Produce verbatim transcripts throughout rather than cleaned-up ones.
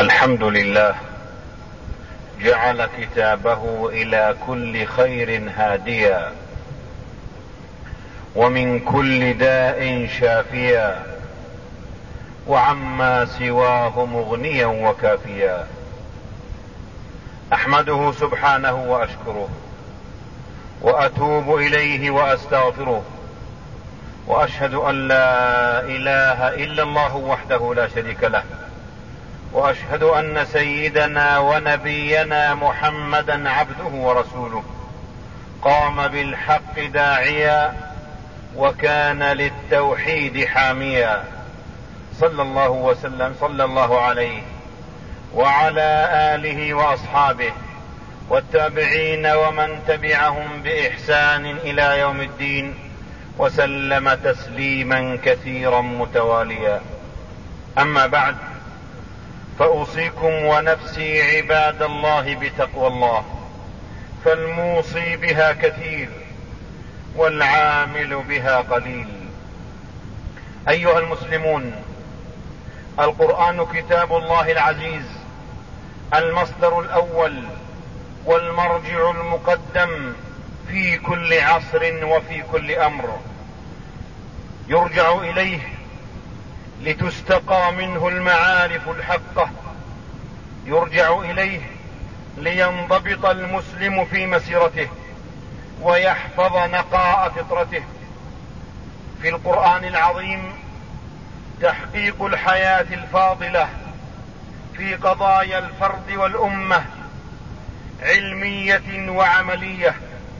الحمد لله جعل كتابه إلى كل خير هاديا ومن كل داء شافيا وعما سواه مغنيا وكافيا. أحمده سبحانه وأشكره وأتوب إليه وأستغفره، وأشهد أن لا إله إلا الله وحده لا شريك له، وأشهد أن سيدنا ونبينا محمدا عبده ورسوله قام بالحق داعيا وكان للتوحيد حاميا، صلى الله وسلم صلى الله عليه وعلى آله وأصحابه والتابعين ومن تبعهم بإحسان إلى يوم الدين، وسلم تسليما كثيرا متواليا. أما بعد، فأوصيكم ونفسي عباد الله بتقوى الله، فالموصي بها كثير والعامل بها قليل. أيها المسلمون، القرآن كتاب الله العزيز، المصدر الأول والمرجع المقدم في كل عصر وفي كل أمر، يرجع إليه لتستقى منه المعارف الحقة، يرجع إليه لينضبط المسلم في مسيرته ويحفظ نقاء فطرته. في القرآن العظيم تحقيق الحياة الفاضلة في قضايا الفرد والأمة، علمية وعملية،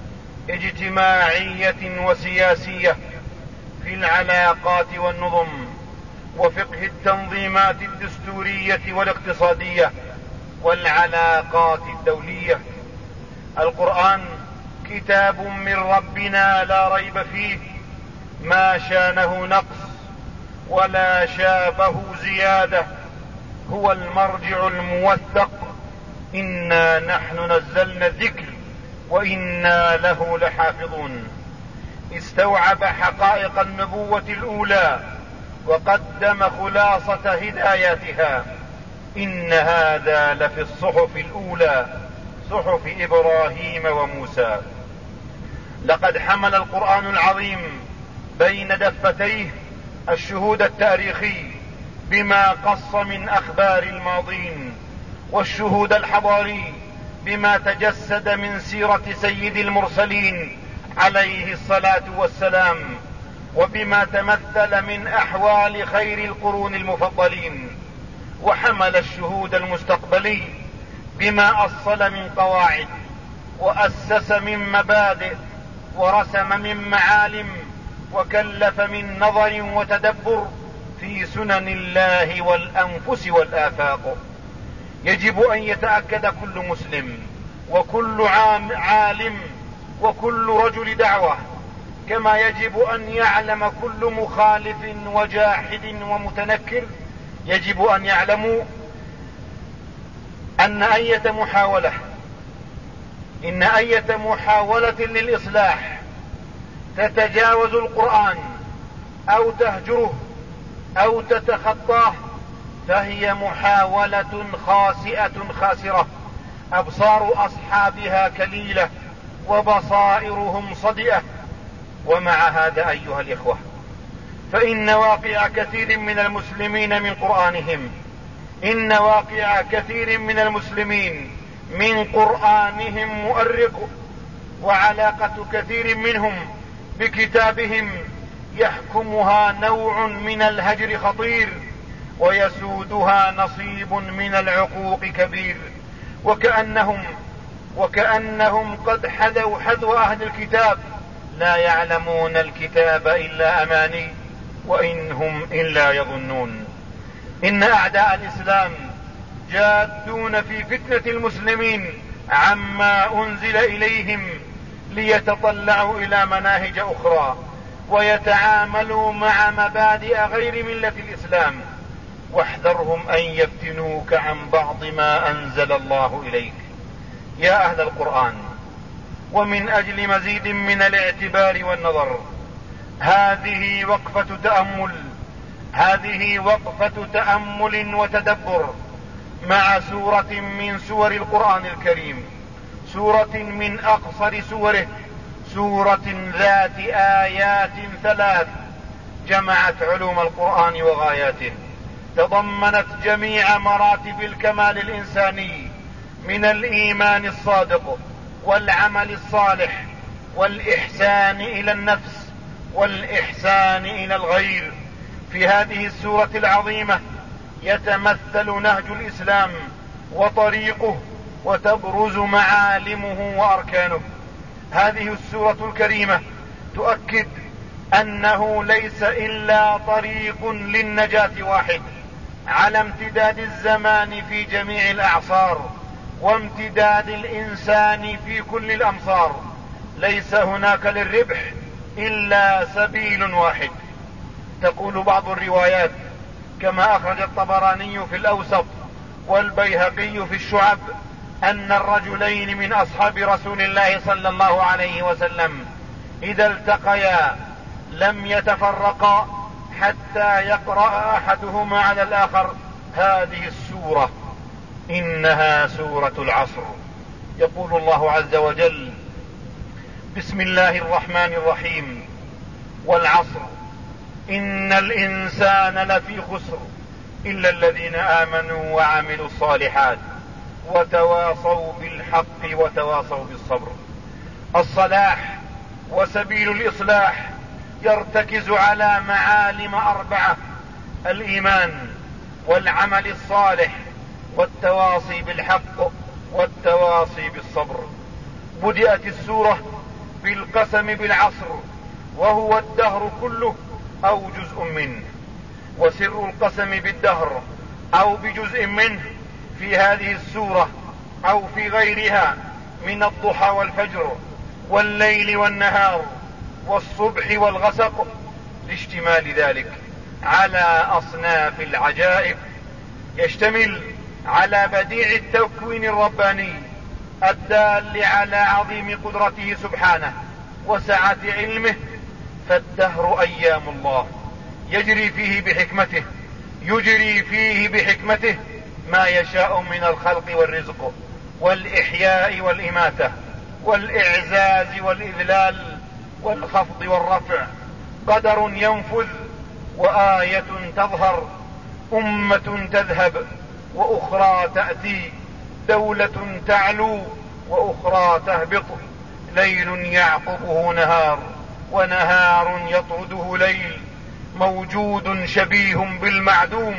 اجتماعية وسياسية، في العلاقات والنظم، وفقه التنظيمات الدستورية والاقتصادية، والعلاقات الدولية. القرآن كتاب من ربنا لا ريب فيه، ما شانه نقص ولا شابه زيادة، هو المرجع الموثق. إنا نحن نزلنا الذكر وإنا له لحافظون. استوعب حقائق النبوة الأولى وقدم خلاصة هداياتها. إن هذا لفي الصحف الأولى، صحف إبراهيم وموسى. لقد حمل القرآن العظيم بين دفتيه الشهود التاريخي بما قص من أخبار الماضين، والشهود الحضاري بما تجسد من سيرة سيد المرسلين عليه الصلاة والسلام، وبما تمثل من أحوال خير القرون المفضلين. وحمل الشهود المستقبلي بما أصل من قواعد وأسس من مبادئ ورسم من معالم وكلف من نظر وتدبر في سنن الله والأنفس والآفاق. يجب أن يتأكد كل مسلم وكل عالم وكل رجل دعوة، كما يجب أن يعلم كل مخالف وجاحد ومتنكر، يجب أن يعلموا أن أية محاولة إن أية محاولة للإصلاح تتجاوز القرآن أو تهجره أو تتخطاه فهي محاولة خاسئة خاسرة، أبصار أصحابها كليلة وبصائرهم صدئة. ومع هذا أيها الإخوة، فإن واقع كثير من المسلمين من قرآنهم إن واقع كثير من المسلمين من قرآنهم مؤرق، وعلاقة كثير منهم بكتابهم يحكمها نوع من الهجر خطير، ويسودها نصيب من العقوق كبير. وكأنهم وكأنهم قد حذوا حذو أهل الكتاب، لا يعلمون الكتاب إلا أماني وإن هم إلا يظنون. إن أعداء الإسلام جادون في فتنة المسلمين عما أنزل إليهم ليتطلعوا إلى مناهج أخرى ويتعاملوا مع مبادئ غير ملة الإسلام. واحذرهم أن يفتنوك عن بعض ما أنزل الله إليك. يا أهل القرآن، ومن أجل مزيد من الاعتبار والنظر، هذه وقفة تأمل هذه وقفة تأمل وتدبر مع سورة من سور القرآن الكريم، سورة من أقصر سوره، سورة ذات آيات ثلاث جمعت علوم القرآن وغاياته، تضمنت جميع مراتب الكمال الإنساني من الإيمان الصادق والعمل الصالح والإحسان إلى النفس والإحسان إلى الغير. في هذه السورة العظيمة يتمثل نهج الإسلام وطريقه وتبرز معالمه وأركانه. هذه السورة الكريمة تؤكد أنه ليس إلا طريق للنجاة واحد على امتداد الزمان في جميع الأعصار وامتداد الإنسان في كل الأمصار. ليس هناك للربح إلا سبيل واحد. تقول بعض الروايات كما أخرج الطبراني في الأوسط والبيهقي في الشعب أن الرجلين من أصحاب رسول الله صلى الله عليه وسلم إذا التقيا لم يتفرقا حتى يقرأ أحدهما على الآخر هذه السورة، إنها سورة العصر. يقول الله عز وجل: بسم الله الرحمن الرحيم، والعصر إن الإنسان لفي خسر إلا الذين آمنوا وعملوا الصالحات وتواصوا بالحق وتواصوا بالصبر. الصلاح وسبيل الإصلاح يرتكز على معالم أربعة: الإيمان والعمل الصالح والتواصي بالحق والتواصي بالصبر. بدأت السورة بالقسم بالعصر وهو الدهر كله أو جزء منه، وسر القسم بالدهر أو بجزء منه في هذه السورة أو في غيرها من الضحى والفجر والليل والنهار والصبح والغسق لاشتمال ذلك على أصناف العجائب، يشتمل على بديع التكوين الرباني الدال على عظيم قدرته سبحانه وسعة علمه. فالدهر أيام الله يجري فيه بحكمته يجري فيه بحكمته ما يشاء من الخلق والرزق والإحياء والإماتة والإعزاز والإذلال والخفض والرفع. قدر ينفذ وآية تظهر، أمة تذهب وأخرى تأتي، دولة تعلو وأخرى تهبط، ليل يعقبه نهار ونهار يطرده ليل، موجود شبيه بالمعدوم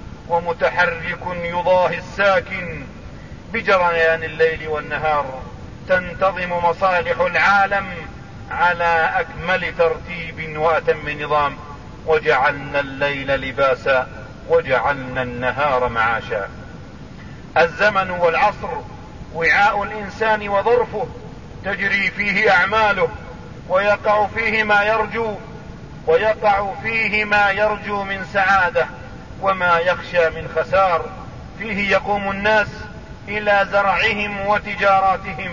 ومتحرك يضاهي الساكن. بجريان الليل والنهار تنتظم مصالح العالم على أكمل ترتيب وأتم نظام. وجعلنا الليل لباسا وجعلنا النهار معاشا. الزمن والعصر وعاء الإنسان وظرفه، تجري فيه أعماله ويقع فيه ما يرجو ويقع فيه ما يرجو من سعادة وما يخشى من خسار. فيه يقوم الناس إلى زرعهم وتجاراتهم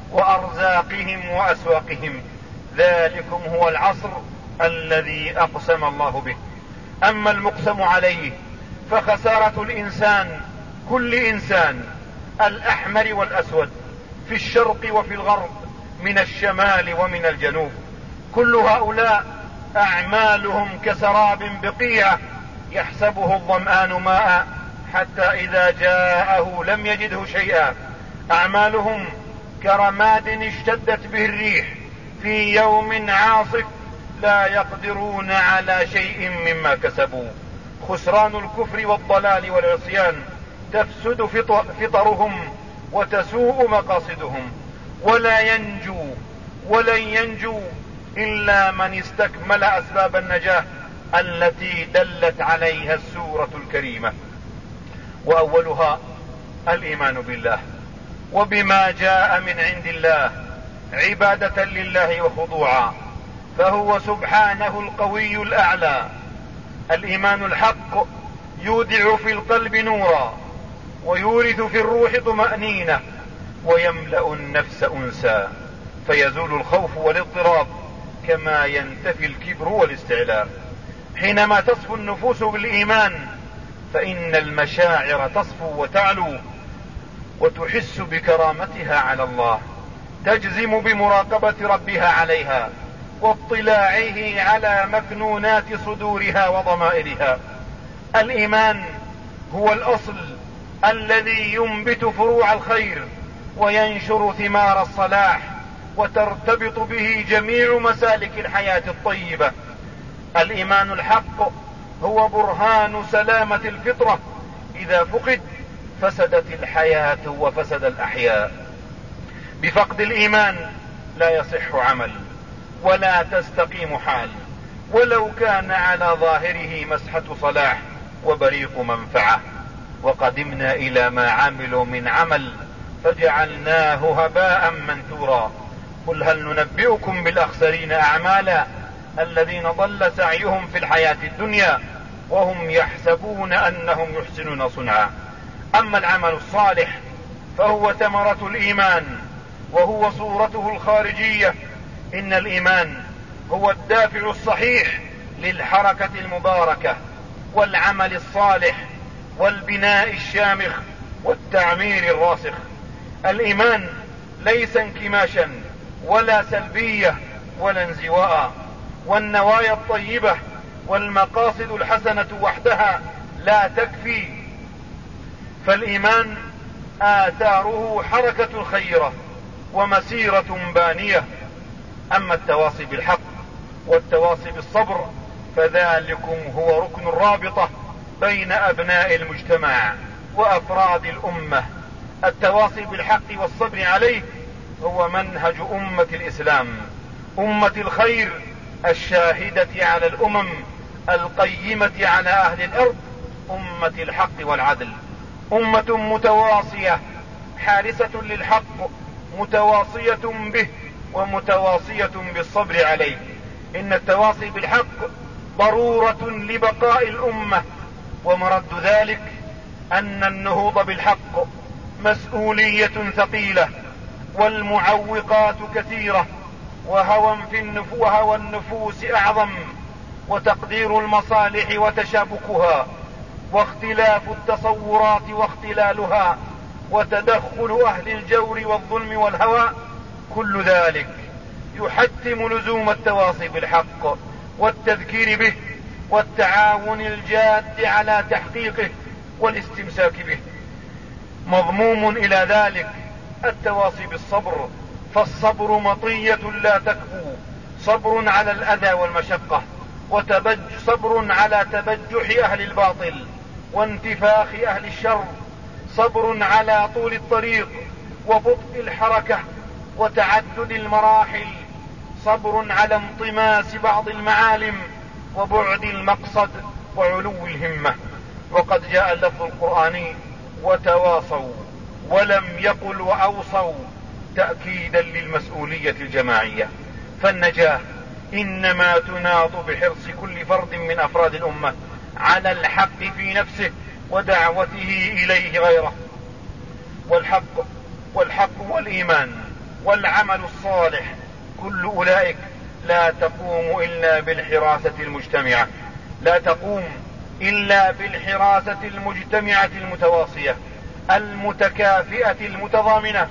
وأرزاقهم وأسواقهم. ذلكم هو العصر الذي أقسم الله به. أما المقسم عليه فخسارة الإنسان، كل إنسان، الأحمر والأسود، في الشرق وفي الغرب، من الشمال ومن الجنوب، كل هؤلاء أعمالهم كسراب بقيع يحسبه الظمآن ماء حتى إذا جاءه لم يجده شيئا. أعمالهم كرماد اشتدت به الريح في يوم عاصف لا يقدرون على شيء مما كسبوا. خسران الكفر والضلال والعصيان تفسد فطرهم وتسوء مقاصدهم، ولا ينجو ولن ينجو إلا من استكمل أسباب النجاة التي دلت عليها السورة الكريمة. وأولها الإيمان بالله وبما جاء من عند الله عبادة لله وخضوعا، فهو سبحانه القوي الأعلى. الإيمان الحق يودع في القلب نورا ويورث في الروح طمأنينة ويملأ النفس أنسا، فيزول الخوف والاضطراب كما ينتفي الكبر والاستعلاء. حينما تصفو النفوس بالإيمان فإن المشاعر تصفو وتعلو وتحس بكرامتها على الله، تجزم بمراقبة ربها عليها واطلاعه على مكنونات صدورها وضمائرها. الإيمان هو الأصل الذي ينبت فروع الخير وينشر ثمار الصلاح، وترتبط به جميع مسالك الحياة الطيبة. الإيمان الحق هو برهان سلامة الفطرة، إذا فقد فسدت الحياة وفسد الأحياء. بفقد الإيمان لا يصح عمل ولا تستقيم حال، ولو كان على ظاهره مسحة صلاح وبريق منفعة. وقدمنا إلى ما عملوا من عمل فجعلناه هباء منثورا. قل هل ننبئكم بالأخسرين أعمالا الذين ضل سعيهم في الحياة الدنيا وهم يحسبون أنهم يحسنون صنعا. أما العمل الصالح فهو ثمرة الإيمان وهو صورته الخارجية. إن الإيمان هو الدافع الصحيح للحركة المباركة والعمل الصالح والبناء الشامخ والتعمير الراسخ. الإيمان ليس انكماشا ولا سلبية ولا انزواء، والنوايا الطيبة والمقاصد الحسنة وحدها لا تكفي، فالإيمان آثاره حركة الخيرة ومسيرة بانية. أما التواصي بالحق والتواصي بالصبر فذلكم هو ركن الرابطة بين أبناء المجتمع وأفراد الأمة. التواصي بالحق والصبر عليه هو منهج أمة الإسلام، أمة الخير الشاهدة على الأمم، القيمة على أهل الأرض، أمة الحق والعدل. أمة متواصية حارسة للحق، متواصية به ومتواصية بالصبر عليه. إن التواصي بالحق ضرورة لبقاء الأمة، ومرد ذلك أن النهوض بالحق مسؤولية ثقيلة، والمعوقات كثيرة، وهوى في النفو وهوى النفوس أعظم، وتقدير المصالح وتشابكها، واختلاف التصورات واختلالها، وتدخل أهل الجور والظلم والهوى. كل ذلك يحتم لزوم التواصي بالحق والتذكير به والتعاون الجاد على تحقيقه والاستمساك به. مضموم إلى ذلك التواصي بالصبر، فالصبر مطية لا تكفو، صبر على الأذى والمشقة، وتبج صبر على تبجح أهل الباطل وانتفاخ أهل الشر، صبر على طول الطريق وبطء الحركة وتعدد المراحل، صبر على انطماس بعض المعالم وبعد المقصد وعلو الهمة. وقد جاء اللفظ القرآني وتواصوا ولم يقل وأوصوا تأكيدا للمسؤولية الجماعية، فالنجاة إنما تناط بحرص كل فرد من أفراد الأمة على الحق في نفسه ودعوته إليه غيره. والحق والحق والإيمان والعمل الصالح كل أولئك لا تقوم إلا بالحراسة المجتمعة، لا تقوم إلا بالحراسة المجتمعة المتواصية المتكافئة المتضامنة.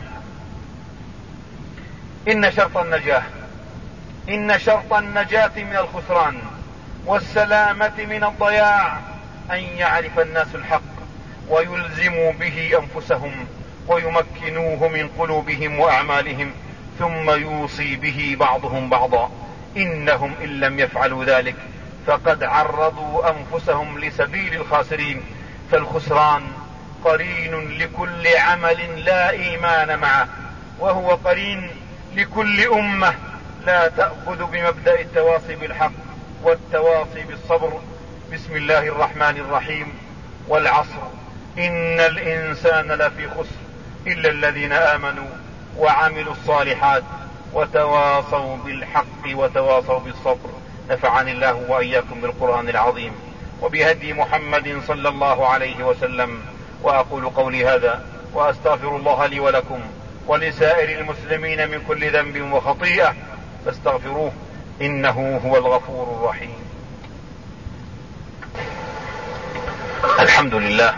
إن شرط النجاة إن شرط النجاة من الخسران والسلامة من الضياع أن يعرف الناس الحق ويلزموا به أنفسهم ويمكنوه من قلوبهم وأعمالهم، ثم يوصي به بعضهم بعضا. إنهم إن لم يفعلوا ذلك فقد عرضوا أنفسهم لسبيل الخاسرين. فالخسران قرين لكل عمل لا إيمان معه، وهو قرين لكل أمة لا تأخذ بمبدأ التواصي بالحق والتواصي بالصبر. بسم الله الرحمن الرحيم. والعصر إن الإنسان لفي خسر إلا الذين آمنوا وعملوا الصالحات وتواصوا بالحق وتواصوا بالصبر. نفعني الله وإياكم بالقرآن العظيم وبهدي محمد صلى الله عليه وسلم. وأقول قولي هذا وأستغفر الله لي ولكم ولسائر المسلمين من كل ذنب وخطيئة فاستغفروه إنه هو الغفور الرحيم. الحمد لله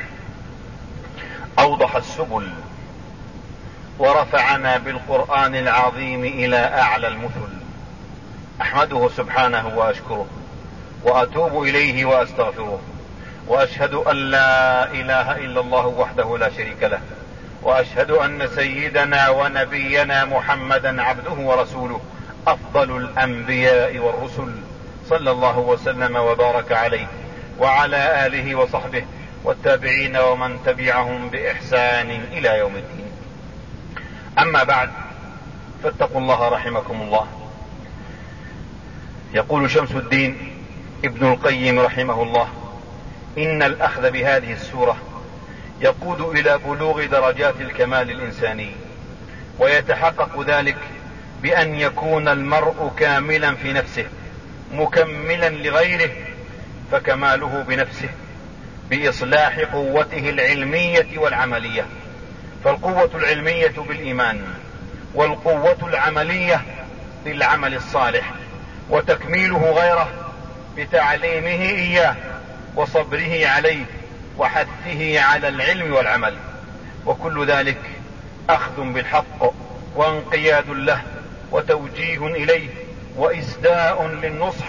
أوضح السبل ورفعنا بالقرآن العظيم إلى أعلى المثل. أحمده سبحانه وأشكره وأتوب إليه وأستغفره، وأشهد أن لا إله إلا الله وحده لا شريك له، وأشهد أن سيدنا ونبينا محمدا عبده ورسوله أفضل الأنبياء والرسل، صلى الله وسلم وبارك عليه وعلى آله وصحبه والتابعين ومن تبعهم بإحسان إلى يوم الدين. أما بعد، فاتقوا الله رحمكم الله. يقول شمس الدين ابن القيم رحمه الله: إن الأخذ بهذه السورة يقود إلى بلوغ درجات الكمال الإنساني، ويتحقق ذلك بأن يكون المرء كاملا في نفسه مكملا لغيره، فكماله بنفسه بإصلاح قوته العلمية والعملية، فالقوة العلمية بالإيمان، والقوة العملية بالعمل الصالح، وتكميله غيره بتعليمه إياه وصبره عليه وحثه على العلم والعمل، وكل ذلك أخذ بالحق وانقياد له وتوجيه إليه وإسداء للنصح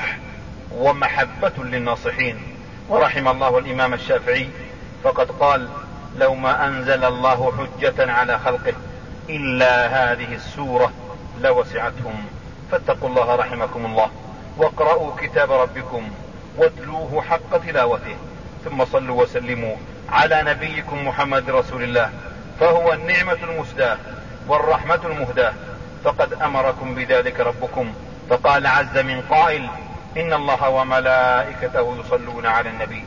ومحبة للناصحين. ورحم الله الإمام الشافعي فقد قال: لو ما أنزل الله حجة على خلقه إلا هذه السورة لوسعتهم. فاتقوا الله رحمكم الله، واقرأوا كتاب ربكم واتلوه حق تلاوته، ثم صلوا وسلموا على نبيكم محمد رسول الله، فهو النعمة المسداة والرحمة المهداة، فقد أمركم بذلك ربكم، فقال عز من قائل: إن الله وملائكته يصلون على النبي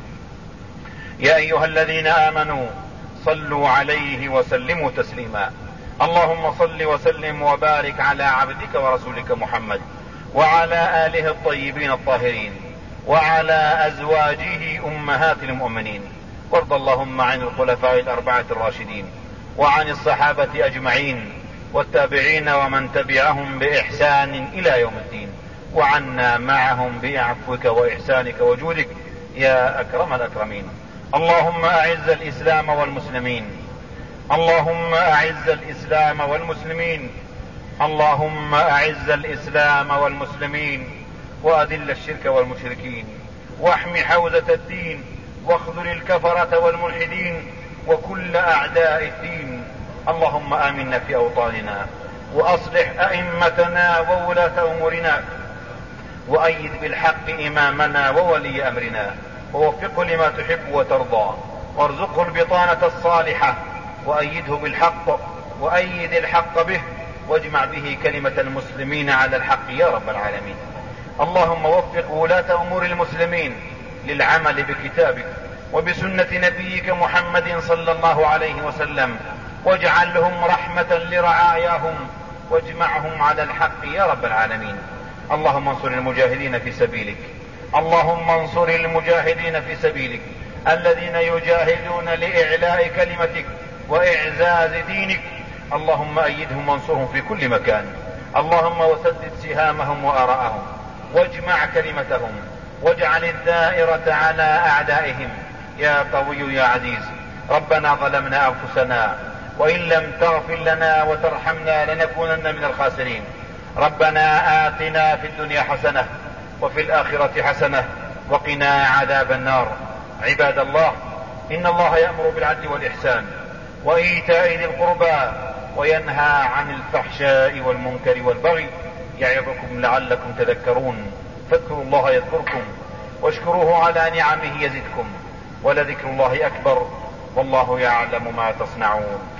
يا أيها الذين آمنوا صلوا عليه وسلموا تسليما. اللهم صل وسلم وبارك على عبدك ورسولك محمد وعلى آله الطيبين الطاهرين وعلى أزواجه أمهات المؤمنين، وارض اللهم عن الخلفاء الأربعة الراشدين وعن الصحابة أجمعين والتابعين ومن تبعهم بإحسان إلى يوم الدين، وعنا معهم بعفوك وإحسانك وجودك يا أكرم الأكرمين. اللهم أعز الإسلام والمسلمين، اللهم أعز الإسلام والمسلمين، اللهم أعز الإسلام والمسلمين، وأذل الشرك والمشركين، واحم حوزة الدين، واخذل الكفرة والملحدين وكل أعداء الدين. اللهم آمنا في أوطاننا، وأصلح أئمتنا وولاة أمورنا، وأيد بالحق إمامنا وولي أمرنا، ووفقه لما تحب وترضى، وارزقه البطانة الصالحة، وأيده بالحق، وأيد الحق به، واجمع به كلمة المسلمين على الحق يا رب العالمين. اللهم وفق ولاة أمور المسلمين للعمل بكتابك وبسنة نبيك محمد صلى الله عليه وسلم، واجعلهم رحمة لرعاياهم، واجمعهم على الحق يا رب العالمين. اللهم انصر المجاهدين في سبيلك، اللهم انصر المجاهدين في سبيلك الذين يجاهدون لإعلاء كلمتك وإعزاز دينك. اللهم أيدهم وانصرهم في كل مكان، اللهم وسدد سهامهم وآراءهم، واجمع كلمتهم، واجعل الدائرة على أعدائهم يا قوي يا عزيز. ربنا ظلمنا أنفسنا وإن لم تغفر لنا وترحمنا لنكونن من الخاسرين. ربنا آتنا في الدنيا حسنة وفي الآخرة حسنة وقنا عذاب النار. عباد الله، إن الله يأمر بالعدل والإحسان وإيتاء ذي القربى وينهى عن الفحشاء والمنكر والبغي، يعظكم لعلكم تذكرون. فاذكروا الله يذكركم واشكروه على نعمه يزدكم، ولذكر الله أكبر، والله يعلم ما تصنعون.